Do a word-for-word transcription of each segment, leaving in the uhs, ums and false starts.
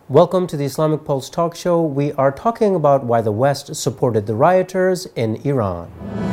Welcome to the Islamic Pulse Talk Show. We are talking about why the West supported the rioters in Iran.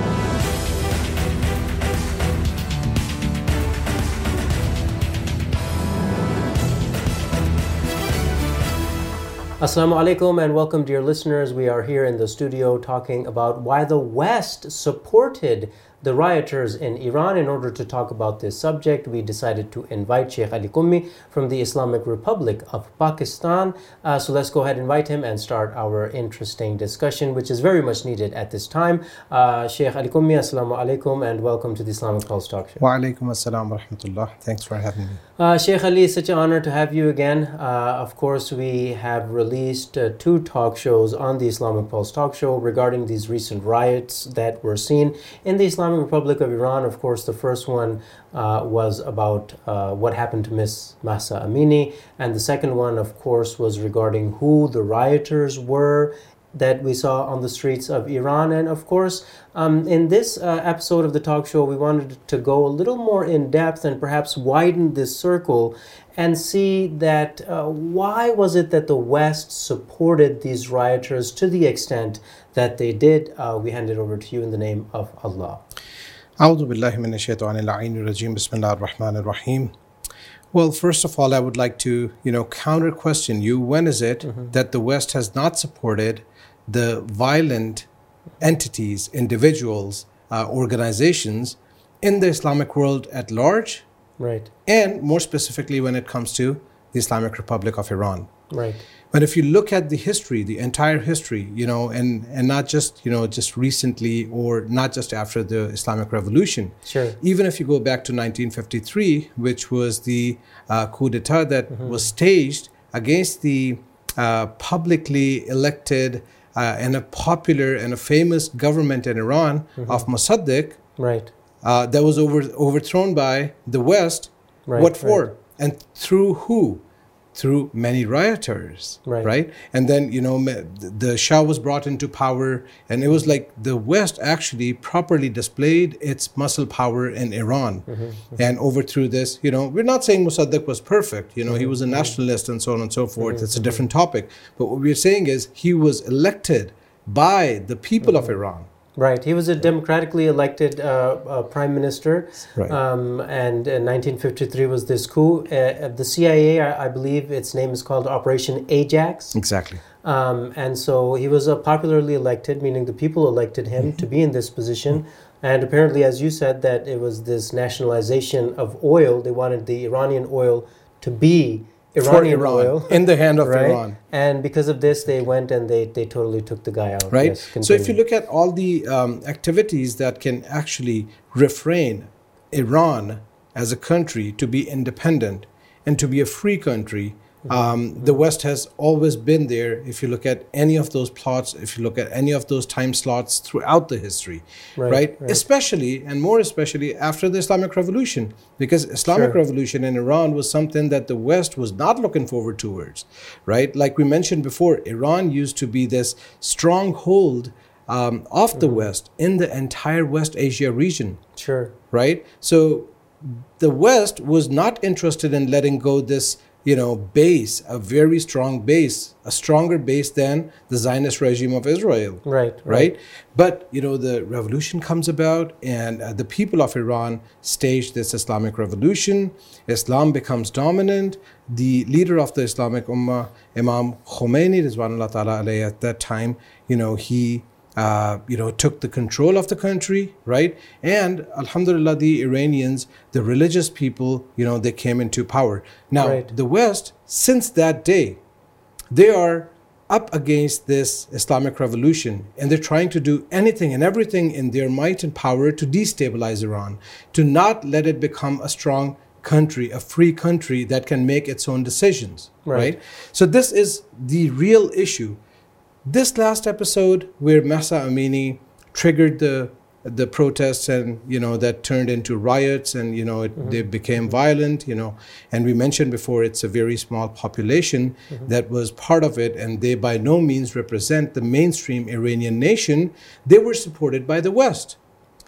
Assalamu alaikum and welcome, dear listeners. We are here in the studio talking about why the West supported the rioters in Iran. In order to talk about this subject, we decided to invite Sheikh Ali Qummi from the Islamic Republic of Pakistan. Uh, so let's go ahead and invite him and start our interesting discussion, which is very much needed at this time. Uh, Sheikh Ali Qummi, assalamu alaikum and welcome to the Islamic Pulse Talk Show. Wa alaikum assalam wa rahmatullah. Thanks for having me. Uh, Sheikh Ali, it's such an honor to have you again. Uh, of course, we have released uh, two talk shows on the Islamic Pulse Talk Show regarding these recent riots that were seen in the Islamic Republic of Iran. Of course, the first one uh, was about uh, what happened to Miss Mahsa Amini, and the second one, of course, was regarding who the rioters were that we saw on the streets of Iran. And of course, um, in this uh, episode of the talk show, we wanted to go a little more in depth and perhaps widen this circle and see that uh, why was it that the West supported these rioters to the extent that they did. Uh, we hand it over to you in the name of Allah. A'udhu billahi minash shaitanir rajim. Bismillahir rahmanir rahim. Well, first of all, I would like to, you know, counter question you. When is it mm-hmm. that the West has not supported the violent entities, individuals, uh, organizations in the Islamic world at large? Right. And more specifically when it comes to the Islamic Republic of Iran. Right. But if you look at the history, the entire history, you know, and, and not just, you know, just recently or not just after the Islamic Revolution. Sure. Even if you go back to nineteen fifty-three, which was the uh, coup d'etat that mm-hmm. was staged against the uh, publicly elected uh, and a popular and a famous government in Iran mm-hmm. of Mossadegh. Right. Uh, that was over, overthrown by the West. Right, what for? Right. And through who? Through many rioters, right. right? And then, you know, the Shah was brought into power, and it was like the West actually properly displayed its muscle power in Iran mm-hmm, mm-hmm. and overthrew this. You know, we're not saying Mossadegh was perfect. You know, mm-hmm, he was a nationalist and so on and so forth. Mm-hmm, it's a different topic. But what we're saying is he was elected by the people mm-hmm. of Iran. Right. He was a democratically elected uh, uh, prime minister. Right. Um, and in nineteen fifty-three was this coup. Uh, the C I A, I, I believe its name is called Operation Ajax. Exactly. Um, and so he was uh, popularly elected, meaning the people elected him mm-hmm. to be in this position. And apparently, as you said, that it was this nationalization of oil. They wanted the Iranian oil to be Iranian Iran, oil in the hand of right? Iran. And because of this, they went and they, they totally took the guy out. Right. Yes, so if you look at all the um, activities that can actually refrain Iran as a country to be independent and to be a free country, um, the West has always been there. If you look at any of those plots, if you look at any of those time slots throughout the history, right? right? right. Especially and more especially after the Islamic Revolution, because Islamic sure. Revolution in Iran was something that the West was not looking forward towards, right? Like we mentioned before, Iran used to be this stronghold um, of mm-hmm. the West in the entire West Asia region. Sure. Right? So the West was not interested in letting go this you know, base, a very strong base, a stronger base than the Zionist regime of Israel. Right, right. Right? But, you know, the revolution comes about and uh, the people of Iran stage this Islamic revolution. Islam becomes dominant. The leader of the Islamic Ummah, Imam Khomeini, Rizwanullah Ta'ala alayhi, at that time, you know, he Uh, you know, took the control of the country, right? And alhamdulillah, the Iranians, the religious people, you know, they came into power. Now, right. the West, since that day, they are up against this Islamic revolution and they're trying to do anything and everything in their might and power to destabilize Iran, to not let it become a strong country, a free country that can make its own decisions, right? right? So this is the real issue. This last episode where Mahsa Amini triggered the the protests and, you know, that turned into riots and, you know, it, mm-hmm. they became violent, you know, and we mentioned before it's a very small population mm-hmm. that was part of it and they by no means represent the mainstream Iranian nation. They were supported by the West.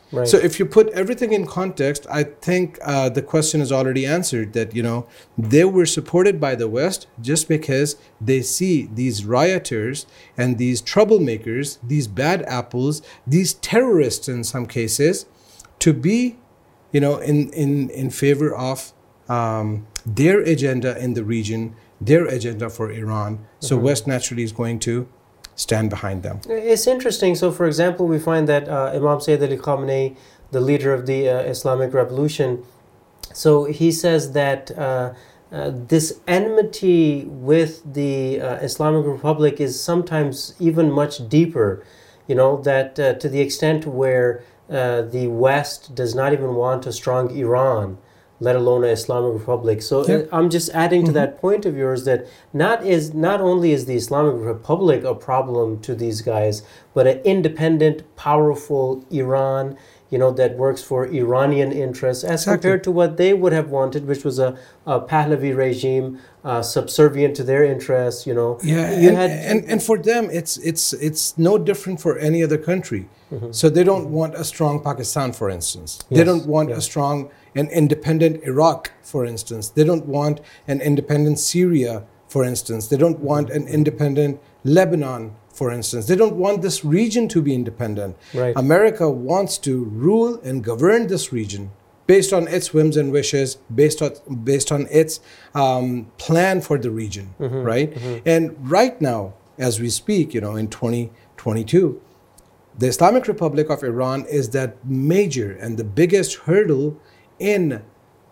Right. So if you put everything in context, I think uh, the question is already answered, that, you know, they were supported by the West just because they see these rioters and these troublemakers, these bad apples, these terrorists in some cases, to be, you know, in, in, in favor of um, their agenda in the region, their agenda for Iran. So mm-hmm. West naturally is going to stand behind them. It's interesting. So, for example, we find that uh, Imam Sayyid Ali Khamenei, the leader of the uh, Islamic Revolution, so he says that uh, uh, this enmity with the uh, Islamic Republic is sometimes even much deeper, you know, that uh, to the extent where uh, the West does not even want a strong Iran, let alone an Islamic Republic. So yeah. I'm just adding to mm-hmm. that point of yours that not is not only is the Islamic Republic a problem to these guys, but an independent, powerful Iran, you know, that works for Iranian interests as exactly. compared to what they would have wanted, which was a, a Pahlavi regime, uh, subservient to their interests, you know. Yeah, you and, had, and, and for them, it's, it's, it's no different for any other country. Mm-hmm. So they don't mm-hmm. want a strong Pakistan, for instance. Yes. They don't want yes. a strong, an independent Iraq, for instance. They don't want an independent Syria, for instance. They don't want an independent Lebanon, for instance. They don't want this region to be independent. Right. America wants to rule and govern this region based on its whims and wishes, based on based on its um, plan for the region, mm-hmm. right? Mm-hmm. And right now, as we speak, you know, in twenty twenty-two, the Islamic Republic of Iran is that major and the biggest hurdle in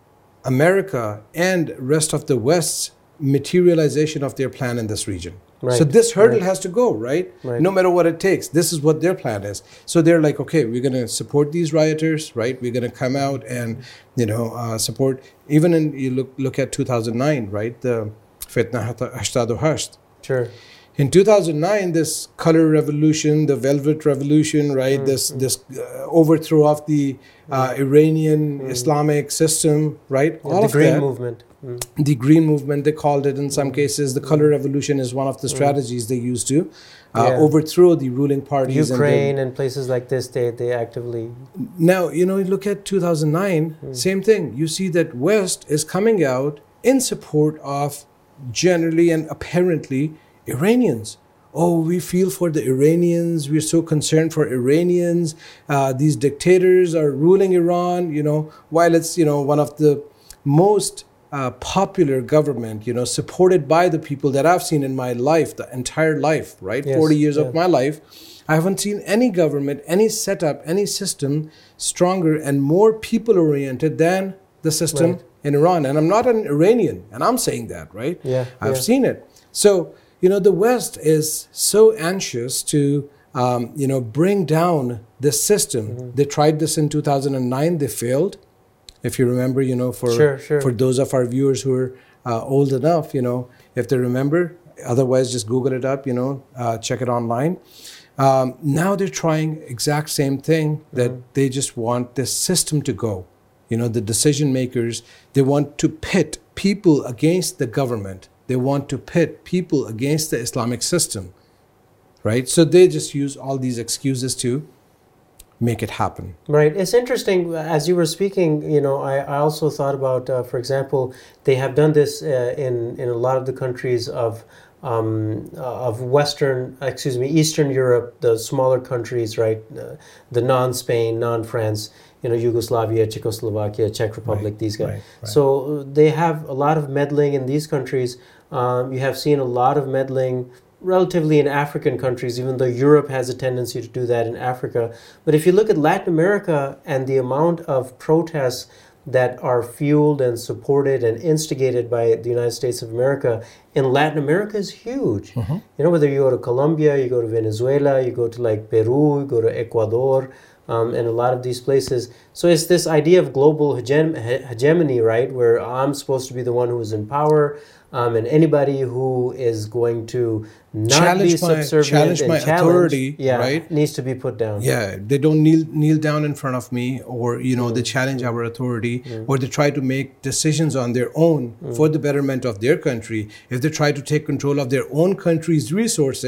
America and rest of the West's materialization of their plan in this region. Right. So this hurdle right. has to go, right? right? No matter what it takes. This is what their plan is. So they're like, okay, we're going to support these rioters, right? We're going to come out and, you know, uh, support. Even in, you look look at two thousand nine, right? The Fitna Hashtad Hasht. Sure. In two thousand nine, this color revolution, the Velvet Revolution, right? Mm-hmm. This this uh, overthrow of the uh, Iranian mm-hmm. Islamic system, right? All the of Green that, Movement. Mm. The Green Movement, they called it in some mm. cases. The Color Revolution is one of the strategies mm. they used to uh, yeah. overthrow the ruling parties. Ukraine and, and places like this, they, they actively... Now, you know, you look at two thousand nine, mm. same thing. You see that West is coming out in support of generally and apparently Iranians. Oh, we feel for the Iranians. We're so concerned for Iranians. Uh, these dictators are ruling Iran, you know, while it's, you know, one of the most... Uh, popular government, you know, supported by the people that I've seen in my life, the entire life, right? Yes, forty years yeah. of my life. I haven't seen any government, any setup, any system stronger and more people-oriented than the system right. in Iran. And I'm not an Iranian, and I'm saying that, right? Yeah, I've yeah. seen it. So, you know, the West is so anxious to, um, you know, bring down this system. Mm-hmm. They tried this in two thousand nine, they failed. If you remember, you know, for sure, sure. for those of our viewers who are uh, old enough, you know, if they remember, otherwise just Google it up, you know, uh, check it online. Um, now they're trying exact same thing, that mm-hmm. they just want this system to go. You know, the decision makers, they want to pit people against the government. They want to pit people against the Islamic system, right? So they just use all these excuses to make it happen. Right. It's interesting, as you were speaking, you know, I, I also thought about, uh, for example, they have done this uh, in, in a lot of the countries of um, uh, of Western, excuse me, Eastern Europe, the smaller countries, right, uh, the non-Spain, non-France, you know, Yugoslavia, Czechoslovakia, Czech Republic, right, these guys. Right, right. So they have a lot of meddling in these countries. Um, you have seen a lot of meddling relatively in African countries, even though Europe has a tendency to do that in Africa. But if you look at Latin America and the amount of protests that are fueled and supported and instigated by the United States of America in Latin America is huge. Mm-hmm. You know, whether you go to Colombia, you go to Venezuela, you go to like Peru, you go to Ecuador, um, and a lot of these places. So it's this idea of global hegem- hegemony, right, where I'm supposed to be the one who is in power, um, and anybody who is going to not challenge be subservient my, challenge and my challenge, authority, yeah, right? needs to be put down. Yeah, they don't kneel kneel down in front of me, or you know, mm. they challenge mm. our authority, mm. or they try to make decisions on their own mm. for the betterment of their country. If they try to take control of their own country's resources,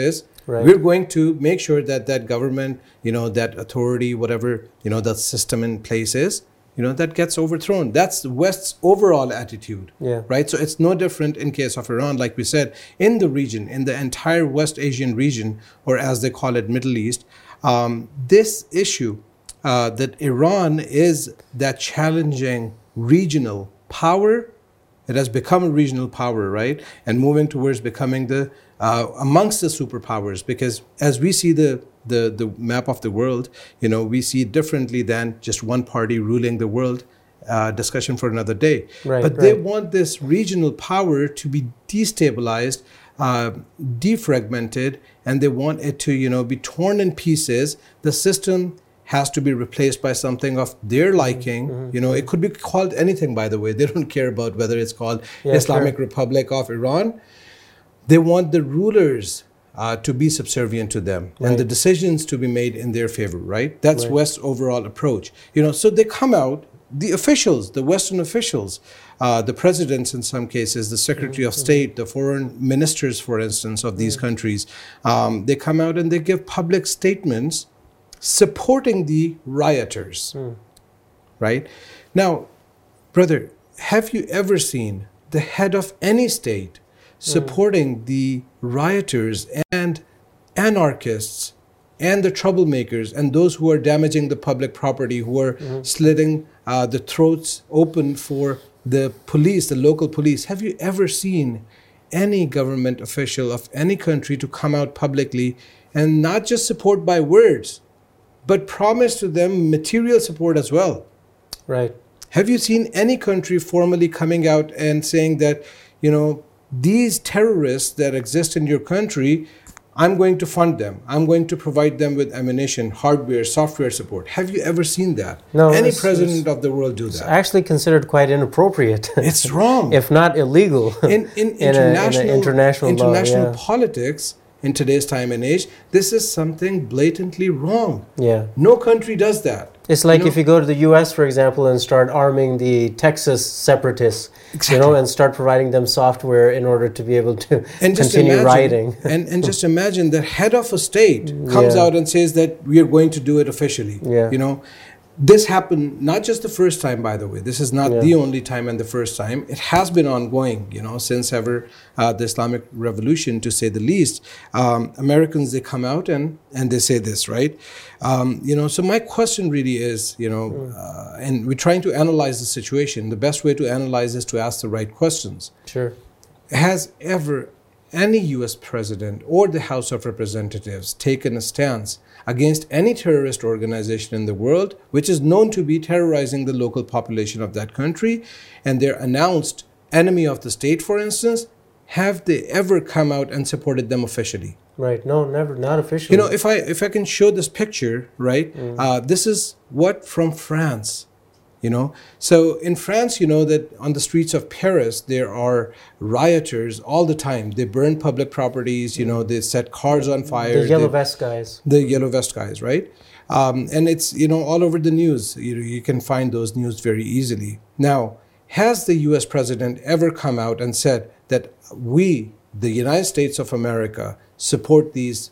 Right. We're going to make sure that that government, you know, that authority, whatever, you know, that system in place is, you know, that gets overthrown. That's the West's overall attitude, Yeah. right? So it's no different in case of Iran, like we said, in the region, in the entire West Asian region, or as they call it, Middle East. Um, this issue uh, that Iran is that challenging regional power. It has become a regional power, right? And moving towards becoming the uh, amongst the superpowers, because as we see the, the the map of the world, you know, we see it differently than just one party ruling the world. Uh, discussion for another day. Right, but they right. want this regional power to be destabilized, uh, defragmented, and they want it to, you know, be torn in pieces. The system has to be replaced by something of their liking. Mm-hmm. You know, it could be called anything, by the way. They don't care about whether it's called yeah, Islamic sure. Republic of Iran. They want the rulers uh, to be subservient to them, right. and the decisions to be made in their favor, right? That's right. West's overall approach. You know, so they come out, the officials, the Western officials, uh, the presidents in some cases, the Secretary mm-hmm. of State, the foreign ministers, for instance, of these mm-hmm. countries, um, they come out and they give public statements supporting the rioters, mm. right? Now, brother, have you ever seen the head of any state supporting mm. the rioters and anarchists and the troublemakers and those who are damaging the public property, who are mm. slitting uh, the throats open for the police, the local police? Have you ever seen any government official of any country to come out publicly and not just support by words, but promise to them material support as well? Right. Have you seen any country formally coming out and saying that, you know, these terrorists that exist in your country, I'm going to fund them. I'm going to provide them with ammunition, hardware, software support. Have you ever seen that? No. Any it's, president it's, of the world do that? It's actually considered quite inappropriate. It's wrong. If not illegal. In, in, in, international, a, in a international, international law, yeah. politics, in today's time and age, this is something blatantly wrong. Yeah. No country does that. It's like you know? if you go to the U S, for example, and start arming the Texas separatists, exactly. you know, and start providing them software in order to be able to and continue imagine, rioting. and, and just imagine the head of a state comes yeah. out and says that we are going to do it officially. Yeah. You know, this happened not just the first time, by the way. This is not yeah. the only time and the first time. It has been ongoing, you know, since ever uh, the Islamic Revolution, to say the least. Um, Americans, they come out and, and they say this, right? Um, you know, so my question really is, you know, mm. uh, and we're trying to analyze the situation. The best way to analyze is to ask the right questions. Sure. Has ever any U S president or the House of Representatives taken a stance against any terrorist organization in the world which is known to be terrorizing the local population of that country, and they're announced enemy of the state, for instance? Have they ever come out and supported them officially? Right. No, never. Not officially. You know, if I if I can show this picture, right? Mm. Uh, this is what from France. You know, so in France, you know that on the streets of Paris, there are rioters all the time. They burn public properties, you know, they set cars on fire. The yellow they, vest guys. The yellow vest guys, right? Um, and it's, you know, all over the news. You know, you can find those news very easily. Now, has the U S president ever come out and said that we, the United States of America, support these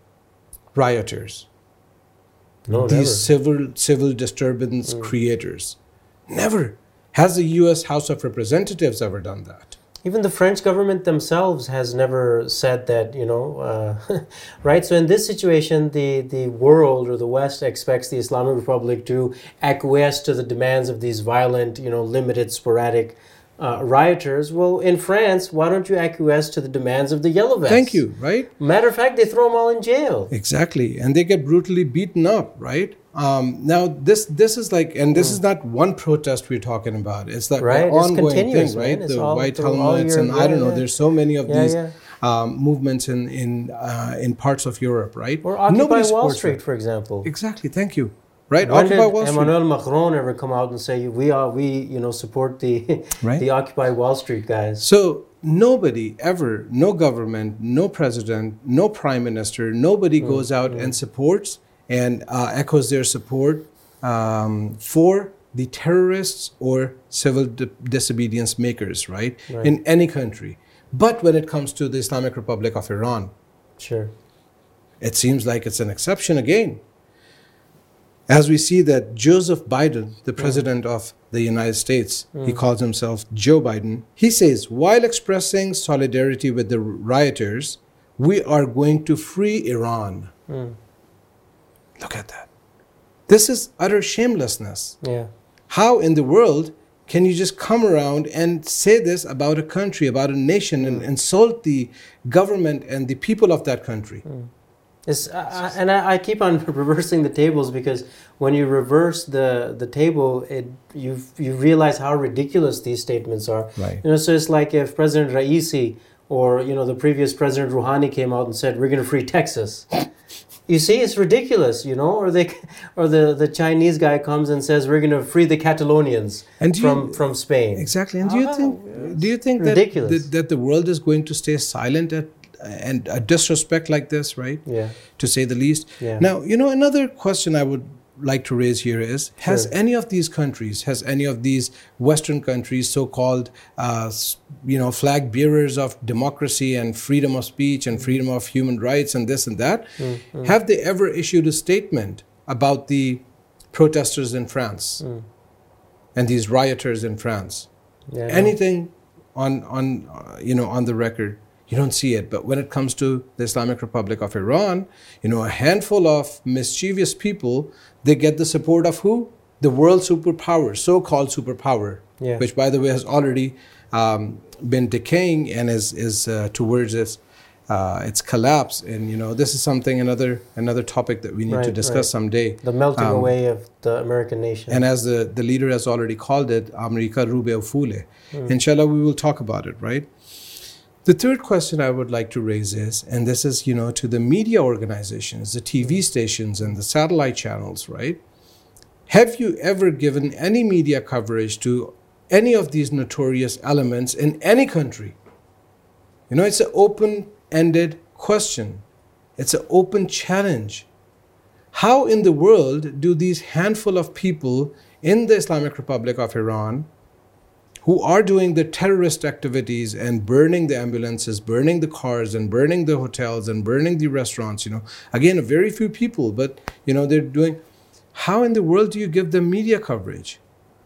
rioters? No, these never. civil civil disturbance mm. creators? Never. Has the U S House of Representatives ever done that? Even the French government themselves has never said that, you know, uh, right? So in this situation, the, the world or the West expects the Islamic Republic to acquiesce to the demands of these violent, you know, limited, sporadic Uh, rioters. Well, in France, why don't you acquiesce to the demands of the yellow vests? Thank you, right? Matter of fact, they throw them all in jail. Exactly, and they get brutally beaten up, right? Um, now, this this is like, and this mm. is not one protest we're talking about. It's like right? an ongoing it's thing, right? The all, white helmets, your, and yeah, I don't know. Yeah. There's so many of yeah, these yeah. Um, movements in in uh, in parts of Europe, right? Or Occupy Nobody Wall Street, it. for example. Exactly. Thank you. Right? When Occupy did Wall Street. Emmanuel Macron ever come out and say we are we you know support the right? the Occupy Wall Street guys? So nobody ever, no government, no president, no prime minister, nobody mm, goes out mm. and supports and uh, echoes their support um, for the terrorists or civil di- disobedience makers, right? right? In any country. But when it comes to the Islamic Republic of Iran, sure, It seems like it's an exception again. As we see that Joseph Biden, the president mm. of the United States, mm. he calls himself Joe Biden, he says, while expressing solidarity with the rioters, we are going to free Iran. Mm. Look at that. This is utter shamelessness. Yeah. How in the world can you just come around and say this about a country, about a nation, mm. and insult the government and the people of that country? Mm. It's, uh, and I, I keep on reversing the tables, because when you reverse the, the table, it you you realize how ridiculous these statements are. Right. You know, so it's like if President Raisi or you know the previous President Rouhani came out and said we're going to free Texas. You see, it's ridiculous, you know, or they, or the, the Chinese guy comes and says we're going to free the Catalonians from, you, from Spain. Exactly. And do you think do you think that, that that the world is going to stay silent at and a disrespect like this, right? Yeah. To say the least. Yeah. Now, you know, another question I would like to raise here is, has Sure. any of these countries, has any of these Western countries, so-called, uh, you know, flag bearers of democracy and freedom of speech and freedom of human rights and this and that, mm-hmm. have they ever issued a statement about the protesters in France mm. and these rioters in France? Yeah, Anything on, on uh, you know, on the record? You don't see it. But when it comes to the Islamic Republic of Iran, you know, a handful of mischievous people, they get the support of who? The world superpower, so-called superpower, yeah. which, by the way, has already um, been decaying and is, is uh, towards its, uh, its collapse. And, you know, this is something, another another topic that we need right, to discuss right. someday. The melting um, away of the American nation. And as the, the leader has already called it, America Rube Ufule. Mm. Inshallah, we will talk about it, right? The third question I would like to raise is, and this is, you know, to the media organizations, the T V stations and the satellite channels, right? Have you ever given any media coverage to any of these notorious elements in any country? You know, it's an open-ended question. It's an open challenge. How in the world do these handful of people in the Islamic Republic of Iran who are doing the terrorist activities and burning the ambulances, burning the cars and burning the hotels and burning the restaurants, you know, again, a very few people, but, you know, they're doing, how in the world do you give them media coverage?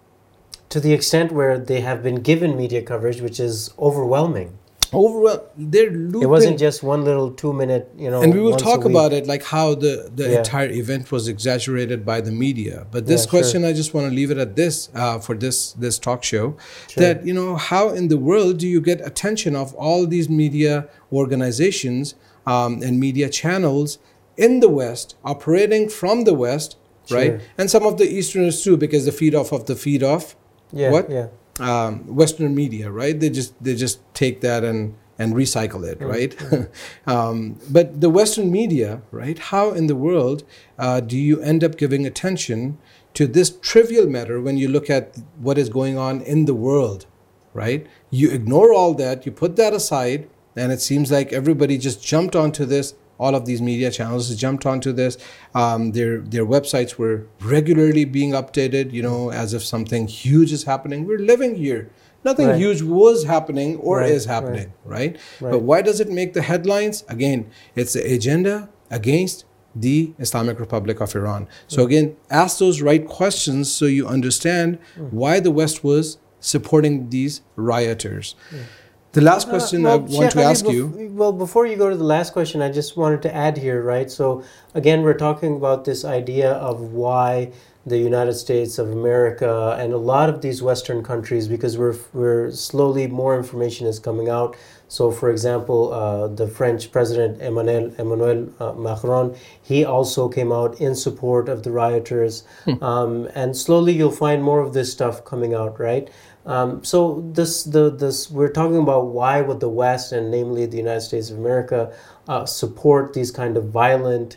To the extent where they have been given media coverage, which is overwhelming. Overwhelmed. They're looping. It wasn't just one little two minute, you know. And we will once talk a week. about it, like how the, the Yeah. entire event was exaggerated by the media. But this Yeah, question, sure. I just want to leave it at this uh, for this this talk show. Sure. That, you know, how in the world do you get attention of all these media organizations um, and media channels in the West, operating from the West, Sure. right? And some of the Easterners too, because the feed off of the feed off. Yeah, what? yeah. Um, Western media, right? They just they just take that and and recycle it, right? Mm-hmm. um, but the Western media, right? How in the world uh, do you end up giving attention to this trivial matter when you look at what is going on in the world, right? You ignore all that, you put that aside, and it seems like everybody just jumped onto this. All of these media channels jumped onto this. Um, their their websites were regularly being updated, you know, as if something huge is happening. We're living here. Nothing Right. huge was happening or Right, is happening, right. Right. But why does it make the headlines? Again, it's the agenda against the Islamic Republic of Iran. So again, ask those right questions so you understand why the West was supporting these rioters. The last question Uh, I well, want Sheikh to Ali, ask bef- you. Well, before you go to the last question, I just wanted to add here, right? So again, we're talking about this idea of why the United States of America and a lot of these Western countries, because we're we're slowly more information is coming out. So, for example, uh, the French President Emmanuel Emmanuel uh, Macron, he also came out in support of the rioters, um, and slowly you'll find more of this stuff coming out, right? Um, so this the this we're talking about why would the West, and namely the United States of America, uh, support these kind of violent,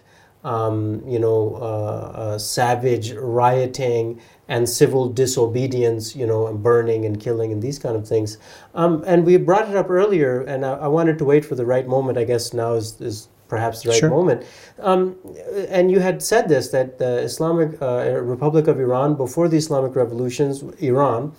um, you know, uh, uh, savage rioting and civil disobedience, you know, and burning and killing and these kind of things. Um, and we brought it up earlier, and I, I wanted to wait for the right moment. I guess now is, is perhaps the right Sure. moment. Um, and you had said this, that the Islamic uh, Republic of Iran, before the Islamic revolutions, Iran,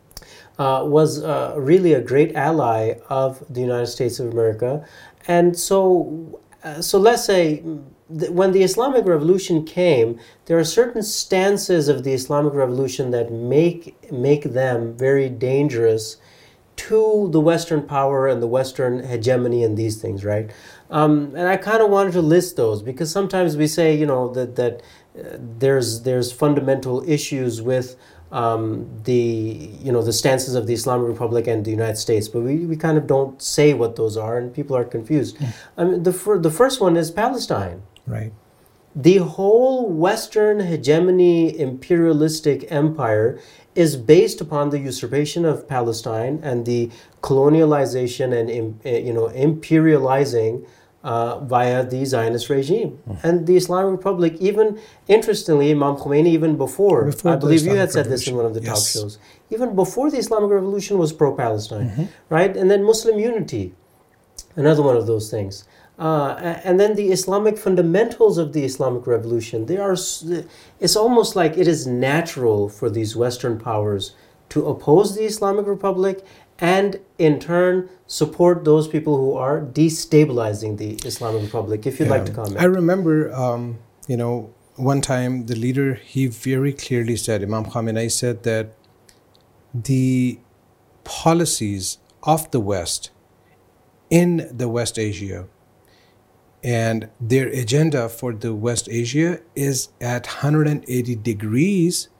uh, was uh, really a great ally of the United States of America. And so uh, so let's say th- when the Islamic Revolution came, there are certain stances of the Islamic Revolution that make make them very dangerous to the Western power and the Western hegemony and these things, right? Um, and I kind of wanted to list those because sometimes we say, you know, that that uh, there's there's fundamental issues with um, the you know the stances of the Islamic Republic and the United States, but we, we kind of don't say what those are, and people are confused. Yeah. I mean, the fir- the first one is Palestine. Right. The whole Western hegemony imperialistic empire is based upon the usurpation of Palestine and the colonialization and im- eh, you know imperializing uh, via the Zionist regime. Mm. And the Islamic Republic, even interestingly, Imam Khomeini, even before, before I believe you Islamic had said this in one of the yes. talk shows, even before the Islamic Revolution was pro-Palestine, mm-hmm. right? And then Muslim unity, another one of those things. Uh, and then the Islamic fundamentals of the Islamic Revolution, they are, it's almost like it is natural for these Western powers to oppose the Islamic Republic and in turn support those people who are destabilizing the Islamic Republic. If you'd yeah. like to comment. I remember, um, you know, one time the leader, he very clearly said, Imam Khamenei said that the policies of the West in the West Asia and their agenda for the West Asia is at one hundred eighty degrees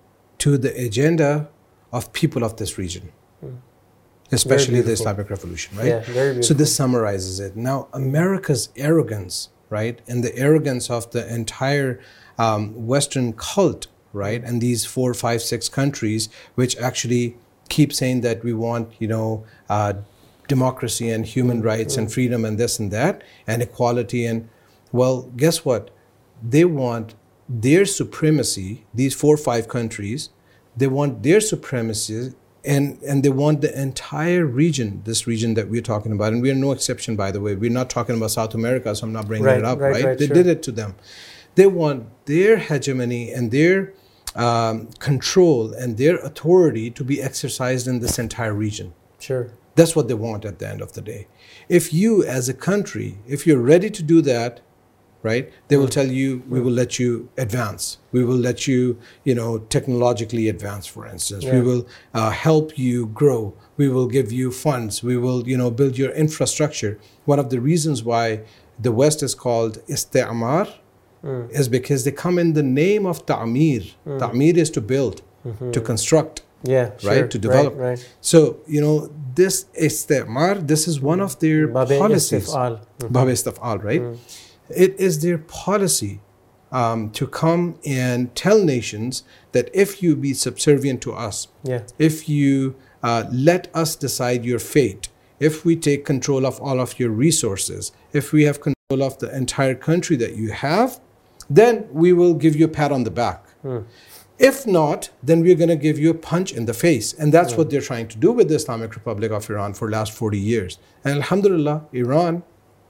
to the agenda of people of this region, mm. especially the Islamic Revolution, right? Yeah, very beautiful. So this summarizes it. Now, America's arrogance, right, and the arrogance of the entire um, Western cult, right, and these four, five, six countries, which actually keep saying that we want, you know, uh, democracy and human rights mm. and freedom and this and that and equality, and well, guess what? They want their supremacy, these four or five countries, they want their supremacy and, and they want the entire region, this region that we're talking about, and we are no exception, by the way. We're not talking about South America, so I'm not bringing right, it up, right? right? right they sure. did it to them. They want their hegemony and their um, control and their authority to be exercised in this entire region. Sure. That's what they want at the end of the day. If you, as a country, if you're ready to do that, right, they mm. will tell you, we mm. will let you advance. We will let you, you know, technologically advance, for instance. Yeah. We will uh, help you grow. We will give you funds. We will, you know, build your infrastructure. One of the reasons why the West is called Isti'mar mm. is because they come in the name of Ta'mir. Mm. Ta'mir is to build, mm-hmm. to construct. Yeah, right, sure. to develop. Right, right. So, you know, this istimar, this is one of their Bab policies. Istif'al. Mm-hmm. Bab Istif'al, right? Mm. It is their policy um, to come and tell nations that if you be subservient to us, yeah. if you uh, let us decide your fate, if we take control of all of your resources, if we have control of the entire country that you have, then we will give you a pat on the back. Mm. If not, then we're going to give you a punch in the face. And that's mm. what they're trying to do with the Islamic Republic of Iran for the last forty years. And alhamdulillah, Iran,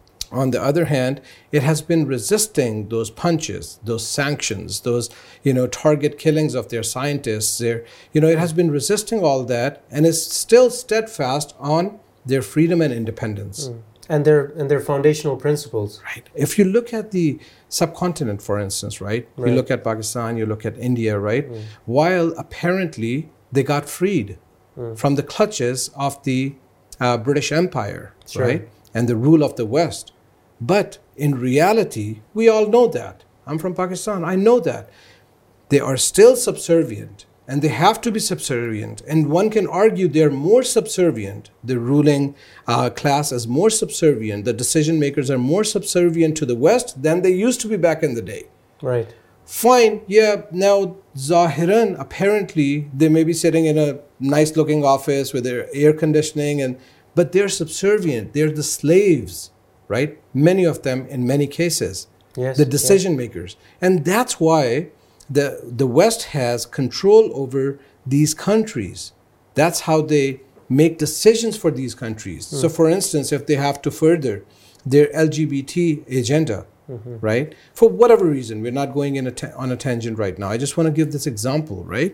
on the other hand, it has been resisting those punches, those sanctions, those, you know, target killings of their scientists. Their, you know, it has been resisting all that and is still steadfast on their freedom and independence. Mm. And their and their foundational principles. Right. If you look at the subcontinent, for instance, right? right. You look at Pakistan, you look at India, right? Mm. While apparently they got freed mm. from the clutches of the uh, British Empire, sure. right? And the rule of the West. But in reality, we all know that. I'm from Pakistan. I know that. They are still subservient. And they have to be subservient. And one can argue they're more subservient. The ruling uh, class is more subservient. The decision makers are more subservient to the West than they used to be back in the day. Right. Fine. Yeah, now Zahiran, apparently, they may be sitting in a nice looking office with their air conditioning, and but they're subservient. They're the slaves, right? Many of them in many cases. Yes. The decision yes. makers. And that's why The, the West has control over these countries. That's how they make decisions for these countries. Mm. So for instance, if they have to further their L G B T agenda, mm-hmm. right? For whatever reason, we're not going in a ta- on a tangent right now. I just want to give this example, right?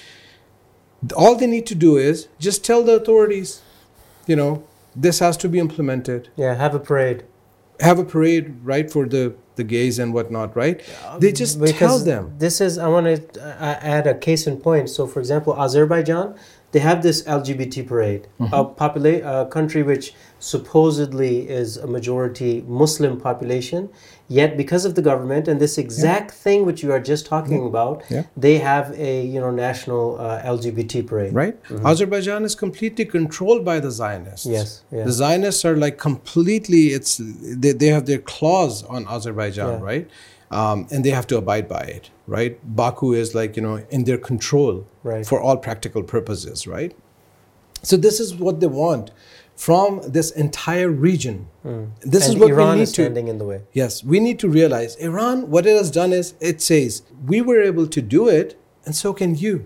All they need to do is just tell the authorities, you know, this has to be implemented. Yeah, have a parade. have a parade, right, for the, the gays and whatnot, right? They just Because tell them. This is, I want to add a case in point. So, for example, Azerbaijan, they have this L G B T parade, Mm-hmm. a, popula- a country which supposedly is a majority Muslim population, yet because of the government and this exact thing which you are just talking about, Yeah. they have a you know national uh, L G B T parade. Right? Azerbaijan is completely controlled by the Zionists. Yes, yes. The Zionists are like completely, it's they, they have their claws on Azerbaijan, Yeah. right? Um, and they have to abide by it, right? Baku is like, you know, in their control Right. for all practical purposes, right? So this is what they want from this entire region. This and is what Iran we need is to... standing in the way. Yes, we need to realize Iran, what it has done is it says, we were able to do it, and so can you.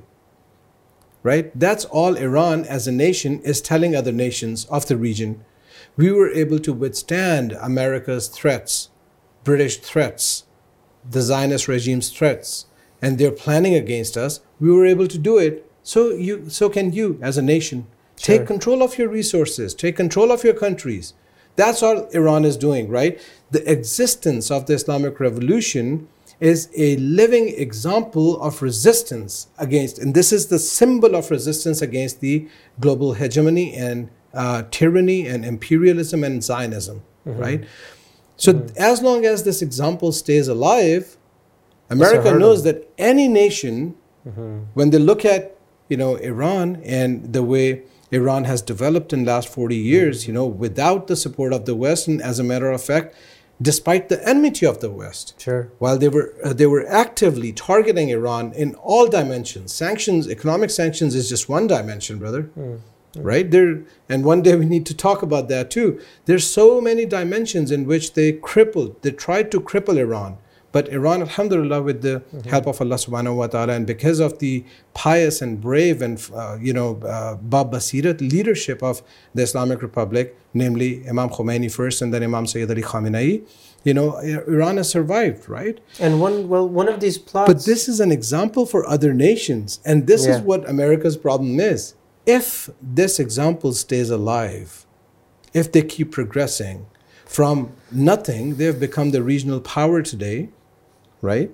Right? That's all Iran as a nation is telling other nations of the region. We were able to withstand America's threats, British threats, the Zionist regime's threats, and their planning against us. We were able to do it. So you, so can you as a nation. Sure. Take control of your resources. Take control of your countries. That's all Iran is doing, right? The existence of the Islamic Revolution is a living example of resistance against, and this is the symbol of resistance against the global hegemony and uh, tyranny and imperialism and Zionism, Mm-hmm. right? So Mm-hmm. as long as this example stays alive, America hurdle. knows that any nation, Mm-hmm. when they look at, you know, Iran and the way Iran has developed in the last forty years, you know, without the support of the West, and as a matter of fact, despite the enmity of the West, Sure. while they were uh, they were actively targeting Iran in all dimensions. Sanctions, economic sanctions is just one dimension, brother. Right there, and one day we need to talk about that too. There's so many dimensions in which they crippled, they tried to cripple Iran. But Iran, alhamdulillah, with the mm-hmm. help of Allah subhanahu wa ta'ala, and because of the pious and brave and, uh, you know, uh, Bab Basirat leadership of the Islamic Republic, namely Imam Khomeini first and then Imam Sayyid Ali Khamenei, you know, Iran has survived, right? And one, well, one of these plots... But this is an example for other nations. And this Yeah. is what America's problem is. If this example stays alive, if they keep progressing from nothing, they've become the regional power today, right?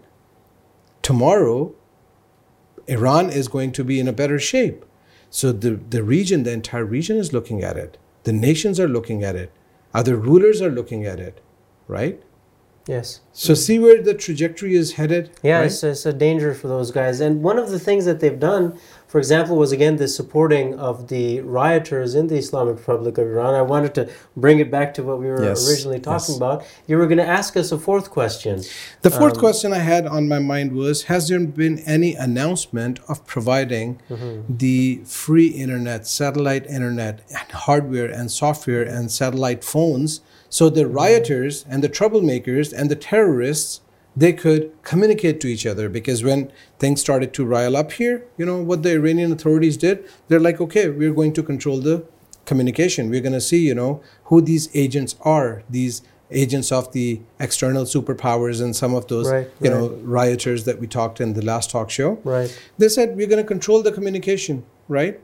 Tomorrow, Iran is going to be in a better shape. So the, the region, the entire region is looking at it. The nations are looking at it. Other rulers are looking at it, right? Yes. So see where the trajectory is headed? Yeah, right? it's, it's a danger for those guys. And one of the things that they've done, for example, was again the supporting of the rioters in the Islamic Republic of Iran. I wanted to bring it back to what we were Yes, originally talking yes. about. You were going to ask us a fourth question. The fourth Um, question I had on my mind was, has there been any announcement of providing Mm-hmm. the free internet, satellite internet, and hardware and software and satellite phones so the rioters and the troublemakers and the terrorists, they could communicate to each other? Because when things started to rile up here, you know, what the Iranian authorities did, they're like, okay, we're going to control the communication. We're going to see, you know, who these agents are, these agents of the external superpowers and some of those, Right, you right. know, rioters that we talked in the last talk show. Right. They said, we're going to control the communication, right?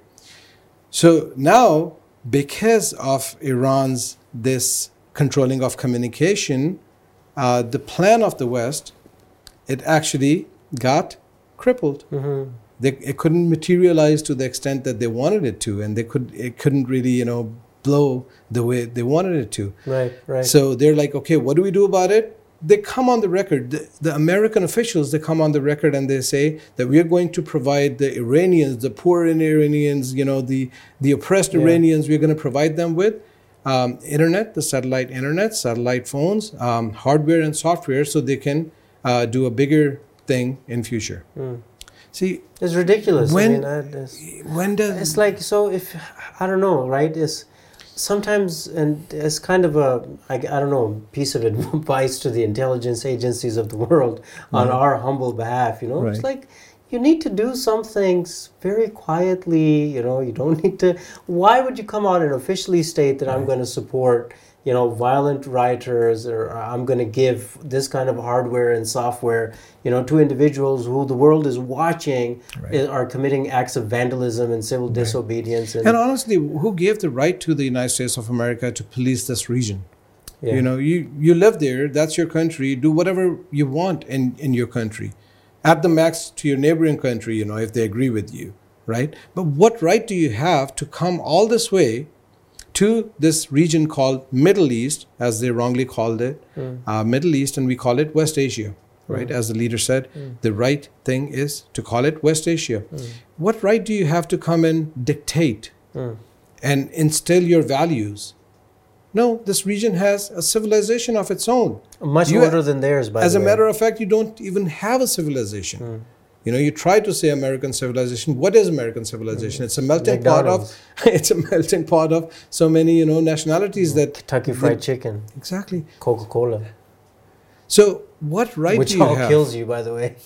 So now, because of Iran's this controlling of communication, uh, the plan of the West, it actually got crippled. Mm-hmm. They, it couldn't materialize to the extent that they wanted it to, and they could it couldn't really, you know, blow the way they wanted it to. Right, right. So they're like, okay, what do we do about it? They come on the record. The, the American officials, they come on the record and they say that we are going to provide the Iranians, the poor Iranians, you know, the, the oppressed Yeah. Iranians, we're going to provide them with um, internet, the satellite internet, satellite phones, um, hardware and software, so they can uh, do a bigger thing in future. Mm. See, It's ridiculous. when- I mean, I, it's, when does... it's like, so if, I don't know, right? It's sometimes, and it's kind of a, I, I don't know, piece of advice to the intelligence agencies of the world on our humble behalf, you know? It's Right. like, you need to do some things very quietly, you know, you don't need to, why would you come out and officially state that I'm going to support, you know, violent rioters, or I'm going to give this kind of hardware and software, you know, to individuals who the world is watching Right. i- are committing acts of vandalism and civil disobedience. And, And honestly, who gave the right to the United States of America to police this region? Yeah. You know, you, you live there, that's your country, do whatever you want in, in your country. At the max to your neighboring country, you know, if they agree with you, right? But what right do you have to come all this way to this region called Middle East, as they wrongly called it, mm. uh, Middle East, and we call it West Asia, right? Mm. As the leader said, mm. the right thing is to call it West Asia. Mm. What right do you have to come and dictate mm. and instill your values? No, this region has a civilization of its own. Much you, older than theirs, by As the a way. matter of fact, you don't even have a civilization. Mm. You know, you try to say American civilization. What is American civilization? Mm. It's a melting McDonald's. pot of it's a melting pot of so many, you know, nationalities mm. that Kentucky Fried Chicken. Exactly. Coca-Cola. So what right Which do you all have? kills you, by the way.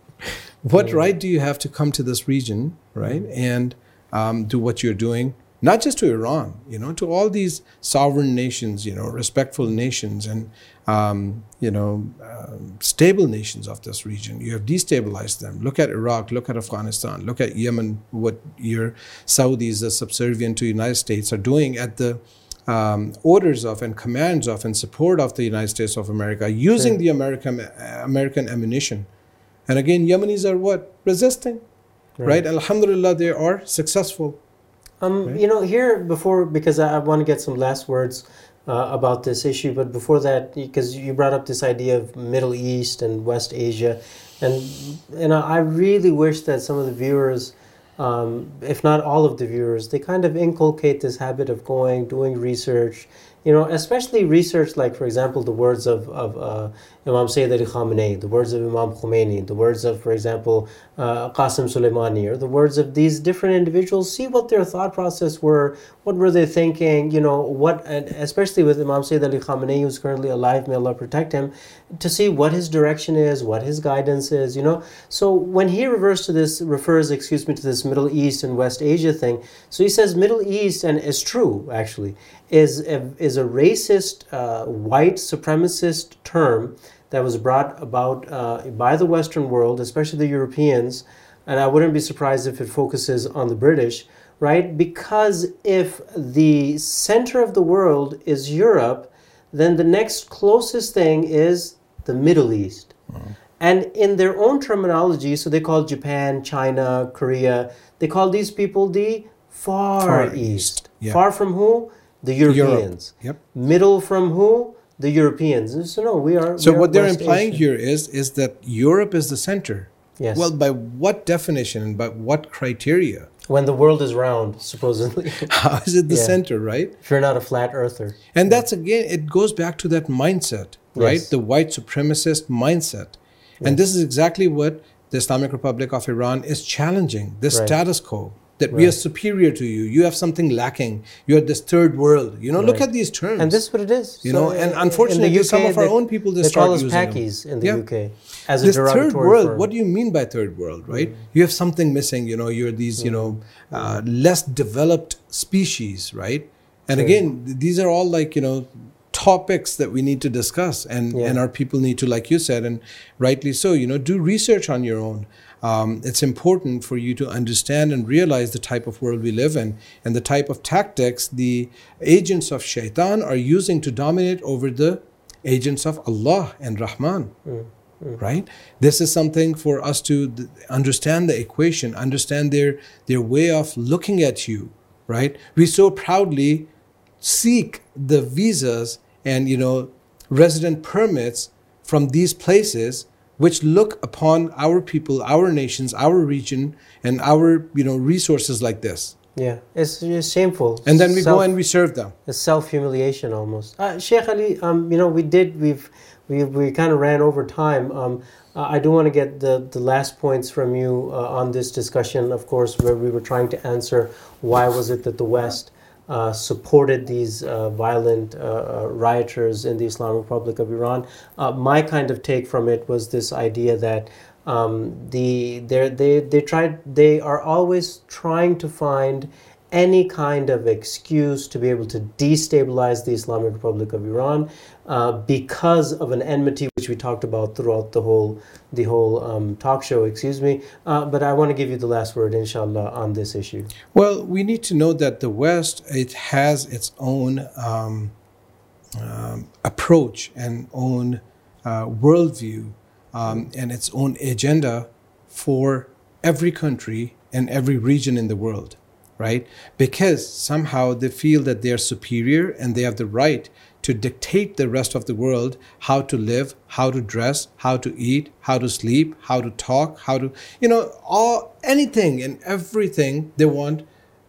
What yeah. right do you have to come to this region, right, mm. and um, do what you're doing? Not just to Iran, you know, to all these sovereign nations, you know, respectful nations and, um, you know, uh, stable nations of this region. You have destabilized them. Look at Iraq, look at Afghanistan, look at Yemen, what your Saudis, the subservient to the United States, are doing at the um, orders of and commands of and support of the United States of America, using sure. the American, uh, American ammunition. And again, Yemenis are what? Resisting, right? right? Alhamdulillah, they are successful. Um, right. You know, here before, because I, I want to get some last words uh, about this issue, but before that, because you brought up this idea of Middle East and West Asia, and and I really wish that some of the viewers, um, if not all of the viewers, they kind of inculcate this habit of going, doing research, you know, especially research like, for example, the words of, of uh, Imam Sayyid Ali Khamenei, the words of Imam Khomeini, the words of, for example, uh, Qasim Soleimani, or the words of these different individuals. See what their thought process were, what were they thinking, you know, what, and especially with Imam Sayyid Ali Khamenei, who's currently alive, may Allah protect him, to see what his direction is, what his guidance is, you know. So when he refers to this, refers, excuse me, to this Middle East and West Asia thing, so he says Middle East, and it's true, actually, is a, is a racist, uh, white supremacist term that was brought about uh, by the Western world, especially the Europeans, and I wouldn't be surprised if it focuses on the British, right? Because if the center of the world is Europe, then the next closest thing is the Middle East. Mm-hmm. And in their own terminology, so they call Japan, China, Korea, they call these people the Far, Far East. East. Yeah. Far from who? The Europeans. Europe. Yep. Middle from who? The Europeans. So no, we are. So we are what they're West implying Asia. here is is that Europe is the center. Yes. Well, by what definition and by what criteria? When the world is round, supposedly. How is it the yeah. center, right? If you're not a flat earther. And that's again, it goes back to that mindset, right? Yes. The white supremacist mindset. Yes. And this is exactly what the Islamic Republic of Iran is challenging, the right. status quo. That right. we are superior to you. You have something lacking. You are this third world. You know, right. look at these terms. And this is what it is. You so know, and unfortunately, U K, some of our they, own people they, they start call us using Pakis them. in the yeah. U K as this a derogatory third world. term. What do you mean by third world? Right? Mm. You have something missing. You know, you're these. Mm. You know, uh, less developed species. Right? And sure. again, th- these are all like you know. topics that we need to discuss and, yeah. and our people need to, like you said, and rightly so, you know, do research on your own. Um, it's important for you to understand and realize the type of world we live in and the type of tactics the agents of shaitan are using to dominate over the agents of Allah and Rahman. Mm. Mm. Right? This is something for us to th- understand the equation, understand their, their way of looking at you. Right? We so proudly seek the visas and, you know, resident permits from these places which look upon our people, our nations, our region, and our, you know, resources like this. Yeah, it's, it's shameful. And then we Self, go and we serve them. It's self-humiliation almost. Uh, Sheikh Ali, um, you know, we did, we've, we we kind of ran over time. Um, uh, I do want to get the, the last points from you uh, on this discussion, of course, where we were trying to answer why was it that the West Uh, supported these uh, violent uh, uh, rioters in the Islamic Republic of Iran. Uh, my kind of take from it was this idea that um, the they they tried they are always trying to find any kind of excuse to be able to destabilize the Islamic Republic of Iran uh, because of an enmity which we talked about throughout the whole the whole um, talk show, excuse me. Uh, but I want to give you the last word, inshallah, on this issue. Well, we need to know that the West, it has its own um, um, approach and own uh, worldview um, and its own agenda for every country and every region in the world, right? Because somehow they feel that they are superior and they have the right to dictate the rest of the world how to live, how to dress, how to eat, how to sleep, how to talk, how to, you know, all anything and everything. They want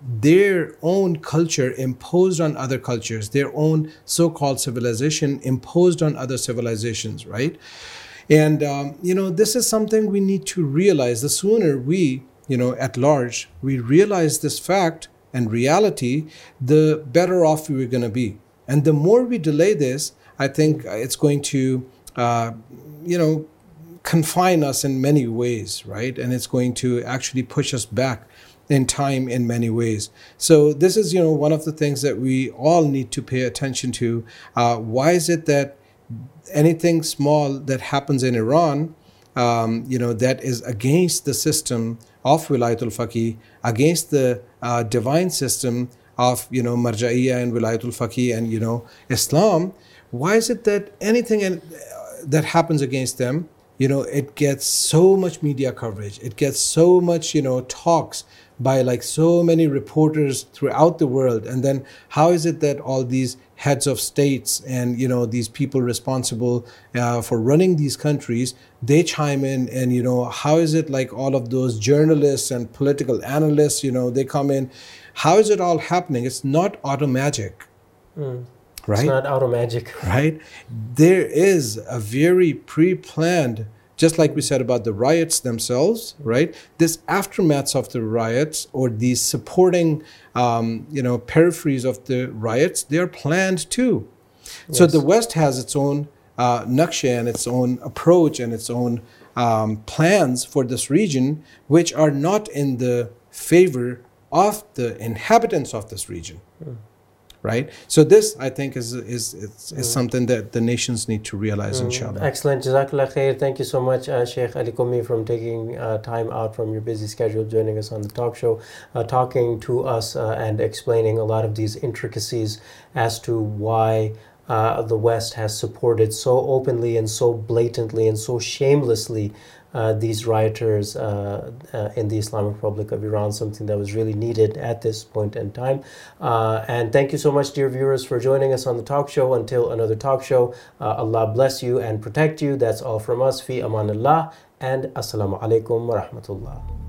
their own culture imposed on other cultures, their own so-called civilization imposed on other civilizations, right? And, um, you know, this is something we need to realize. The sooner we, you know, at large, we realize this fact and reality, the better off we're going to be. And the more we delay this, I think it's going to, uh, you know, confine us in many ways, right? And it's going to actually push us back in time in many ways. So this is, you know, one of the things that we all need to pay attention to. Uh, why is it that anything small that happens in Iran, um, you know, that is against the system of Wilayatul Faqih, against the uh, divine system of, you know, Marja'iyya and Wilayatul Faqih and, you know, Islam, why is it that anything in, uh, that happens against them, you know, it gets so much media coverage, it gets so much, you know, talks by like so many reporters throughout the world? And then how is it that all these heads of states and, you know, these people responsible uh, for running these countries, they chime in? And, you know, how is it like all of those journalists and political analysts, you know, they come in? How is it all happening? It's not auto magic, mm. right? It's not auto magic, right? There is a very pre-planned, just like we said about the riots themselves, right? This aftermaths of the riots or these supporting, um, you know, peripheries of the riots, they are planned too. Yes. So the West has its own uh, naksha and its own approach and its own um, plans for this region, which are not in the favor of the inhabitants of this region. Mm. Right? So this, I think, is is is, is mm. something that the nations need to realize, mm. inshallah. Excellent. Jazakallah khair. Thank you so much, uh, Sheikh Ali Qummi, from taking uh, time out from your busy schedule, joining us on the talk show, uh, talking to us uh, and explaining a lot of these intricacies as to why uh, the West has supported so openly and so blatantly and so shamelessly Uh, these rioters uh, uh, in the Islamic Republic of Iran, something that was really needed at this point in time. Uh, and thank you so much, dear viewers, for joining us on the talk show. Until another talk show, uh, Allah bless you and protect you. That's all from us. Fi amanillah and assalamu alaikum wa rahmatullah.